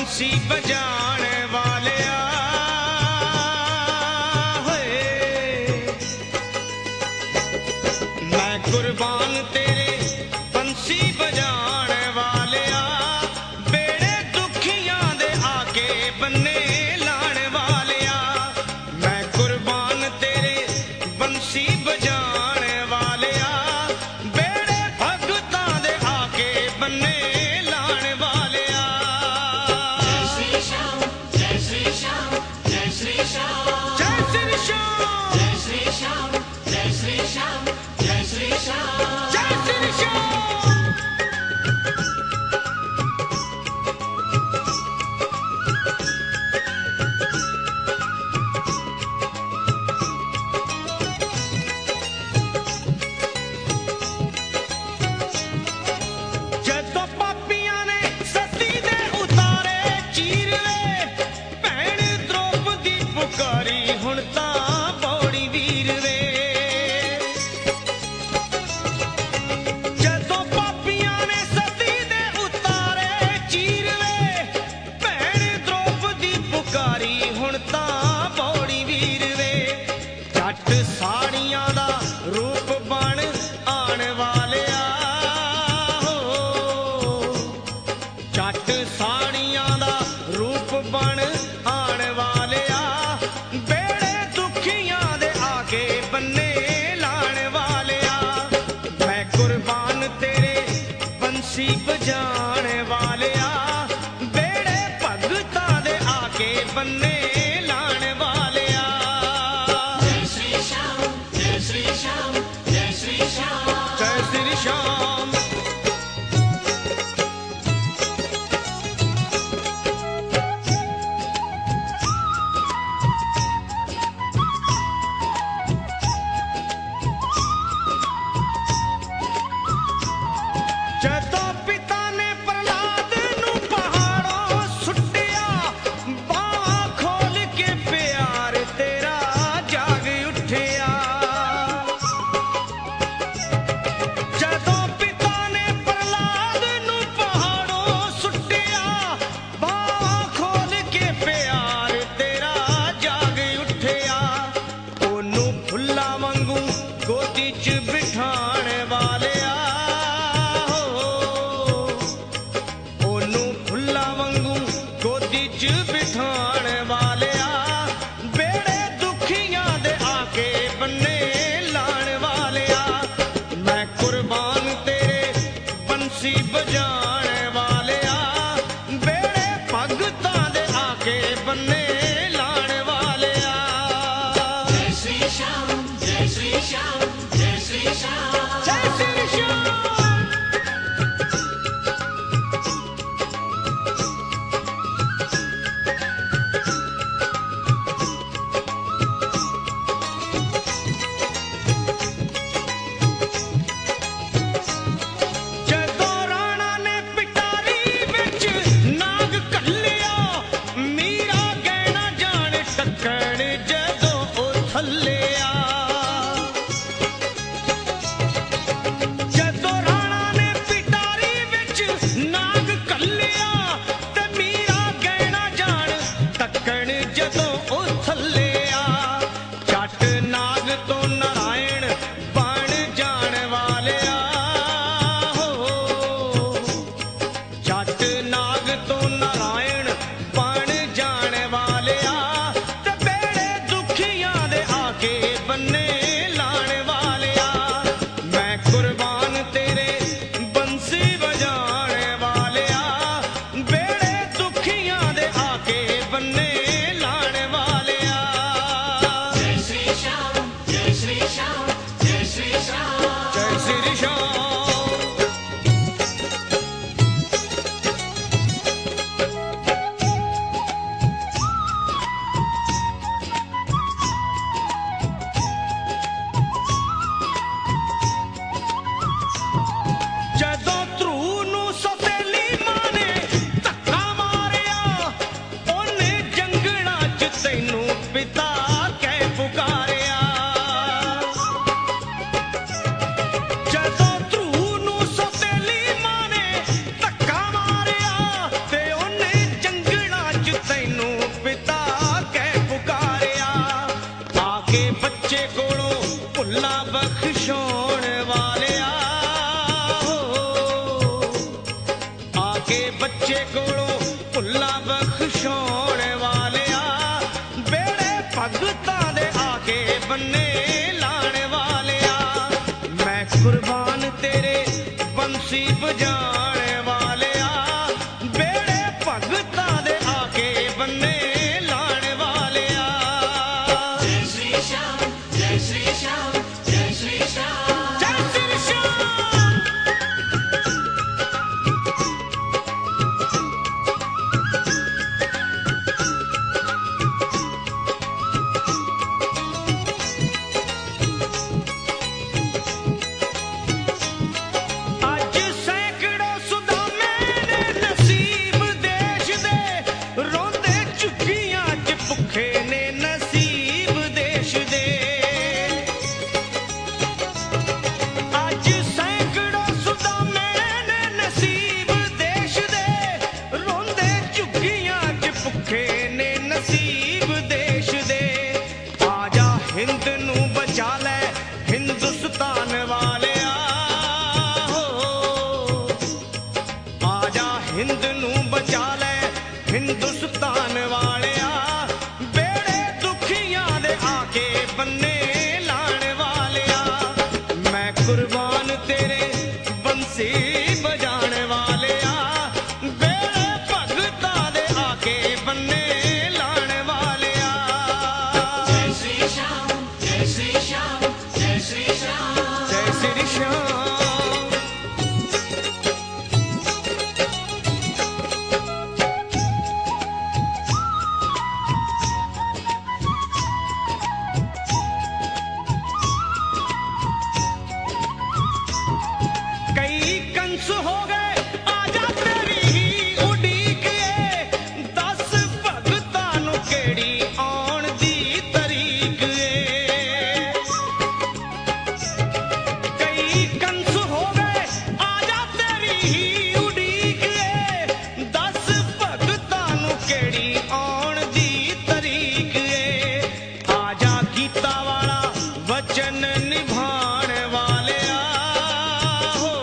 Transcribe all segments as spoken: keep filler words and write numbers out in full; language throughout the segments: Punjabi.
बंसी बजाने वालिया होए मैं कुर्बान तेरे बंसी बजाने वालिया बेड़े दुखियां दे आके बन्ने लाने वालिया मैं कुर्बान तेरे बंसी बजाने वालिया बेड़े भगतां दे आके बन्ने लाने वालिया जय श्री श्याम जय श्री श्याम जय श्री श्याम जय श्री श्याम जय श्री श्याम जय श्री श्याम जय श्री श्याम जय श्री श्याम ਜਦੋਂ ਪਾਪੀਆਂ ਨੇ ਸਤੀ ਦੇ ਉਤਾਰੇ ਚੀਰਵੇ ਭੈਣ ਦ੍ਰੋਪਦੀ ਪੁਕਾਰੀ ਹੁਣ ਤਾਂ ਬੋੜੀ ਵੀਰ ਵੇ ਜਦੋਂ ਪਾਪੀਆਂ ਨੇ ਸਤੀ ਦੇ ਉਤਾਰੇ ਚੀਰਵੇ ਭੈਣ ਦ੍ਰੋਪਦੀ ਪੁਕਾਰੀ ਹੁਣ ਤਾਂ ਬੋੜੀ ਵੀਰ ਵੇ ਜੱਟ ਸਾੜੀਆਂ ਦਾ ਰੂਪ ਬਣ ਆਣ ਵਾਲਿਆ ਜੱਟ ਸਾੜੀਆਂ ਦਾ ਰੂਪ ਬਣ ਆਣ ਵਾਲਿਆ ਬੇੜੇ ਦੁਖੀਆਂ ਦੇ ਆਕੇ ਬੰਨੇ ਲਾਣ ਵਾਲਿਆ ਮੈਂ ਕੁਰਬਾਨ ਤੇਰੇ ਬੰਸੀ ਬਜਾਣ ਵਾਲਿਆ ਬੇੜੇ ਭਗਤਾਂ ਦੇ ਆਕੇ ਬੰਨੇ ਲਾਣ ਵਾਲਿਆ ਜੈ ਸ਼੍ਰੀ ਸ਼ਾਮ ਜੈ ਸ਼੍ਰੀ ਸ਼ਾਮ ਜੈ ਸ਼੍ਰੀ ਸ਼ਾਮ ਜੈ ਸ਼੍ਰੀ ਸ਼ਾਮ ਜਦੋਂ ਪਿਤਾ ਨੇ ਪ੍ਰਹਲਾਦ ਨੂੰ ਪਹਾੜੋਂ ਸੁੱਟਿਆ ਬਾਹਾਂ ਖੋਲ ਕੇ ਪਿਆਰ ਤੇਰਾ ਜਾਗ ਉੱਠਿਆ ਜਦੋਂ ਪਿਤਾ ਨੇ ਪ੍ਰਹਲਾਦ ਨੂੰ ਪਹਾੜੋਂ ਸੁੱਟਿਆ ਬਾਹਾਂ ਖੋਲ ਕੇ ਪਿਆਰ ਤੇਰਾ ਜਾਗ ਉੱਠਿਆ ਉਹਨੂੰ ਫੁੱਲਾਂ ਵਾਂਗੂ ਗੋਦੀ 'ਚ ਬਿਠਾਣ ਵਾਲਿਆ ਉਹਨੂੰ ਫੁੱਲਾਂ ਵਾਂਗੂ ਗੋਦੀ 'ਚ ਬਿਠਾਣ ਵਾਲਿਆ ਬੇੜੇ ਦੁਖੀਆਂ ਦੇ ਆਕੇ ਬੰਨੇ ਲਾਣ ਵਾਲਿਆ ਮੈਂ ਕੁਰਬਾਨ ਤੇਰੇ ਬੰਸੀ ਬਜਾਣ ਵਾਲਿਆ ਬੇੜੇ ਭਗਤਾਂ ਦੇ ਆਕੇ ਬੰਨੇ ਲਾਣ ਵਾਲਿਆ ਜੈ ਸ਼੍ਰੀ ਸ਼ਾਮ ਜੈ ਸ਼੍ਰੀ ਸ਼ਾਮ ਜੈ ਸ਼੍ਰੀ ਸ਼ਾਮ ਜੈ ਸ਼੍ਰੀ ਸ਼ਾਮ ਜਦੋਂ ਰਾਣਾ ਨੇ ਪਿਟਾਰੀ ਵਿੱਚ ਨਾਗ ਘੱਲਿਆ ਮੀਰਾ ਗਹਿਣਾ ਜਾਣ ਟੱਕਣ ਜਦੋਂ ਉਹ ਥੱਲਿਆ ਜਦੋਂ ਰਾਣਾ ਨੇ ਪਿਟਾਰੀ ਵਿੱਚ ਨਾਗ ਘੱਲਿਆ ਤੇ ਮੀਰਾ ਗਹਿਣਾ ਜਾਣ ਟੱਕਣ ਜਦੋਂ ਉਹ ਥੱਲਿਆ ਜੱਟ ਨਾਗ ਤੋਂ ਨਾਰਾਇਣ ਬਣ ਜਾਣ ਵਾਲਿਆ ਹੋ ਜੱਟ ਨਾਗ ਤੋਂ ਨਾਰਾਇਣ ਬਣ ਜਾਣ ਵਾਲਿਆ ਤੇ ਬੇੜੇ ਦੁਖੀਆਂ ਦੇ ਆਕੇ ਬੰਨੇ ਲਾਣ ਵਾਲਿਆ ਮੈਂ ਕੁਰਬਾਨ ਤੇਰੇ ਬੰਸੀ ਵਜਾਣ ਵਾਲਿਆ ਬੇੜੇ ਦੁਖੀਆਂ ਦੇ ਆਕੇ ਬੰਨੇ ਲਾਣ ਵਾਲਿਆ ਜੈ ਸ਼੍ਰੀ ਸ਼ਾਮ ਜੈ ਸ਼੍ਰੀ ਸ਼ਾਮ ਜੈ ਸ਼੍ਰੀ ਸ਼ਾਮ ਜੈ ਸ਼੍ਰੀ ਸ਼ਾਮ ਜਦੋਂ ਧਰੂ ਨੂੰ ਸੋਤੇਲੀ ਮਾਂ ਨੇ ਧੱਕਾ ਮਾਰਿਆ ਉਹਨੇ ਜੰਗਲਾਂ 'ਚ ਤੈਨੂੰ ਪਿਤਾ ਕਹਿ ਪੁਕਾਰਿਆ ਜਦੋਂ ਧਰੂ ਨੂੰ ਸੋਤੇਲੀ ਮਾਂ ਨੇ ਧੱਕਾ ਮਾਰਿਆ ਤੇ ਉਹਨੇ ਜੰਗਲਾਂ भुला बख्शोण वालिया बेड़े भगतां दे आके बन्ने लाण वालिया मैं कुर्बान तेरे बंसी बजाण वालिया बेड़े भगतां दे आके बन्ने लाण वालिया जय श्री श्याम जय श्री श्याम जय श्री श्याम जय श्री श्याम आज सैकड़ों सुदामे ने नसीब देश दे रोंदे चुकियां च भुखे ने नसीब देश दे आज सैकड़ों सुदामे ने नसीब देश दे रोंदे चुकियां च भुखे ने नसीब देश दे आजा हिंद नू बचा ले हिंदुस्तान वालिया हो आजा हिंद नू बचा ले हिंदुस्तान वालिया बेड़े दुखियां दे आके बन्ने लाण वालिया मैं कुर्बान तेरे बंसी बजाण वालिया बेड़े भगतां दे आके बन्ने लाण वालिया जय श्री श्याम जय श्री श्याम जय श्री श्याम जय श्री श्याम कई कंस हो गए आजा तेरी ही उड़ीक ए दस भगतां नू केड़ी आउण दी तरीक ए कई कंस हो गए आजा तेरी ही उड़ीक ए दस भगतां नू केड़ी आउण दी तरीक ए आजा गीता वाला वचन निभाण वालिया हो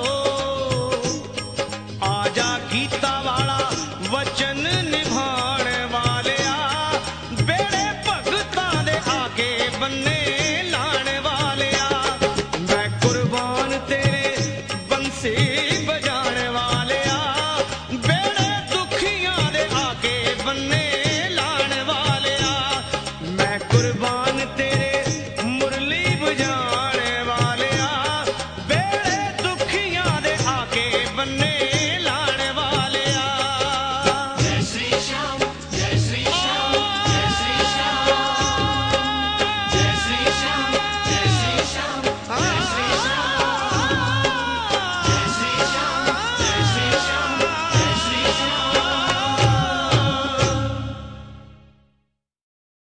आजा गीता वाला वचन निभाण वालिया बेड़े भगतां दे आके बन्ने